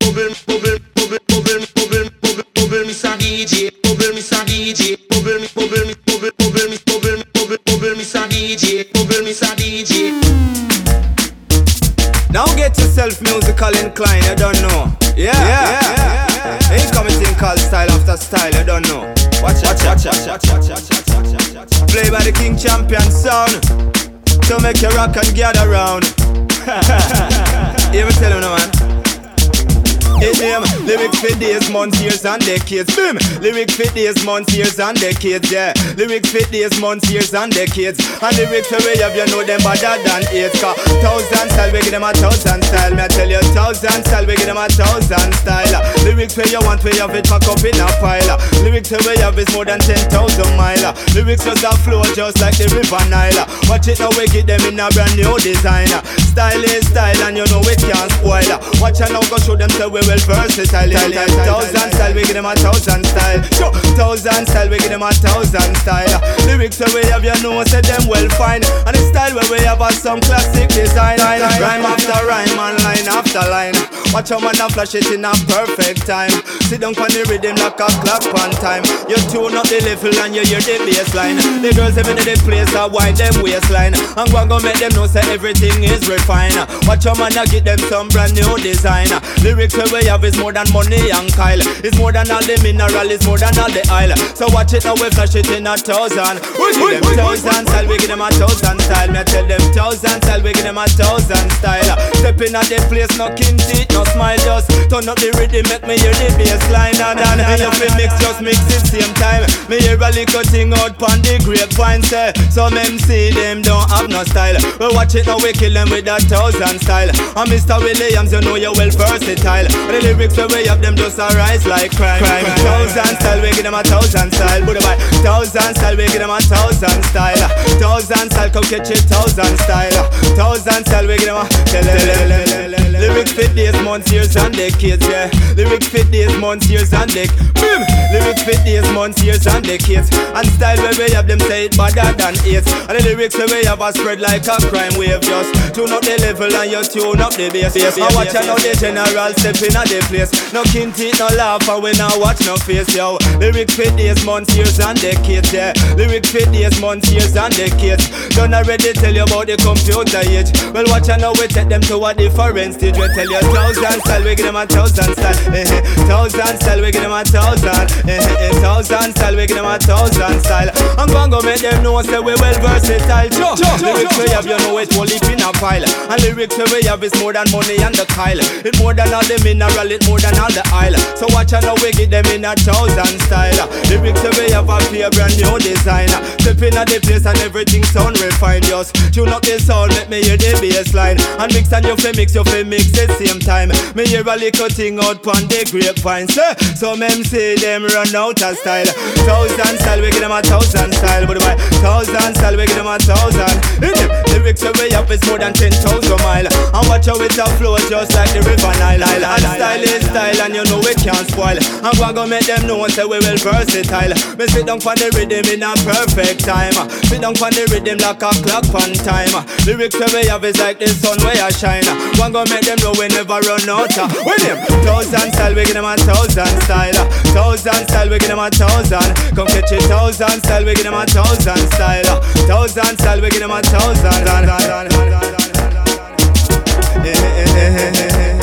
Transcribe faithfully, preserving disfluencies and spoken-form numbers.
bubble, bubble, bubble, bubble, bubble, bubble, bubble, Mister D J, bubble, Mister D J, bubble, bubble, bubble, bubble, bubble, bubble, bubble, Mister D J, bubble, Mister D J. Now get yourself musical inclined, you don't know. Yeah, yeah, yeah, yeah. Ain't coming thing called style after style, you don't know. Watch it, watch it, watch it, watch it, watch it, watch it, watch it. Play by the King Champion sound, to make you rock and gather round. Hear me tell you now, man. Hit him, lyrics for days, months, years and decades. Boom, lyrics for days, months, years and decades. Yeah, lyrics for days, months, years and decades. And lyrics for way of you know them better than eight. Cause thousand style, we give them a thousand style. Me I tell you, thousand style, we give them a thousand style. Lyrics for you want, we have it pack up in a pile. Lyrics for way of is more than ten thousand mile. Lyrics just a flow just like the river Nile. Watch it now, we get them in a brand new design. Style is style and you know it can't spoil. Watch it now, go show them so we will versatile. Thousand style, we give them a thousand style. Sure, thousand style, we give them a thousand style. Lyrics the way of you know, say them well fine. And the style where we have a some classic design. Rhyme after rhyme and line after line. Watch how man a flash it in a perfect time. Sit down on the rhythm like a clock on time. You tune up the level and you hear the bass line. The girls every day they place a wide them waistline. And go and go make them know say everything is refined. Watch how man a get them some brand new design. Lyrics where we have is more than money and Kyle. It's more than all the mineral, it's more than all the oil. So watch it now, we flash it in a thousand. We give them thousand style, we give them a thousand style. Me I tell them thousand style, we give them a thousand style. Stepping at the place, no king teeth, no smile. Just turn up the rhythm, make me hear the bass line. And and and if we mix, just mix it same time. Me hear a little thing out pon the grapevine say some M C them don't have no style. Well watch it now, we kill them with a thousand style. And Mister Williams, you know you're well versatile. The lyrics the way of them just arise like crime. crime. Thousand style, we give them a thousand style. Put it by thousand style, we give them a thousand style. Thousand style, come catch it, thousand style. Thousand style, we give them a lyrics fit days, months, years and decades. Yeah, lyrics fit days, months, years and decades. Boom, lyrics fit days, months, years and decades. And style where we have them say it better than eight. And the lyrics where we have a spread like a crime wave. Just tune up the level and you tune up the bass. And watch out now the general stepping at the place. No king teeth, no laugh, and we now watch no face, yo. Lyrics fit days, months, years and decades, yeah. Lyrics fit days, months, years and decades. Don't already tell you about the computer age. Well, watch out now, we take them to a different stage. We tell you thousand style, we give them a thousand style. Eh, eh. Thousand style, we give them a thousand. Eh, eh, eh. Thousand style, we give them a thousand style. I'm gonna go make them know, say we well versatile. Sure, lyrics we have, you know it all in a pile. And lyrics we have is more than money and the Kyle. It's more than all the mineral, it's more than all the oil. So watch out now, we get them in a thousand style. Lyrics we have a pure brand new design. Stepping at the place and everything sound refined. Just tune up the sound, let me hear the bass line. And mix and you fi mix, you fi mix at same time. Me hear a little thing out pon the grapevine. Say, some M C them run out of style. Thousand style, we give them a thousand style. But by thousand style, we give them a thousand. In them, lyrics we have is more than ten thousand mile. And watch how it a flow just like the river Nile. And style is style and you know it can't spoil. I'm gonna go make them know say we well versatile. Me sit down for the rhythm in a perfect time. Sit down for the rhythm like a clock on time. Lyrics we have is like the sun where I shine. One go make them know we never run out. With him, thousand style we give them a thousand style. Thousand style we give them a thousand. Come catch it, thousand style we give them a thousand style. Thousand style we give them a thousand.